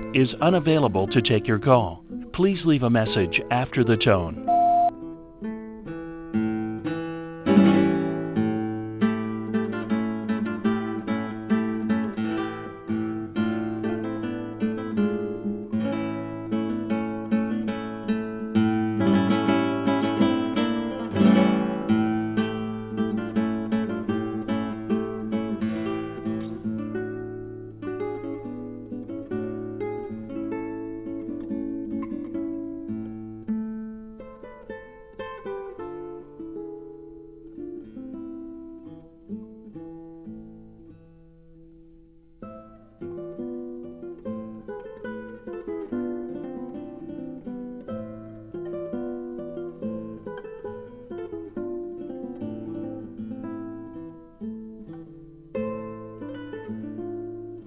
is unavailable to take your call. Please leave a message after the tone.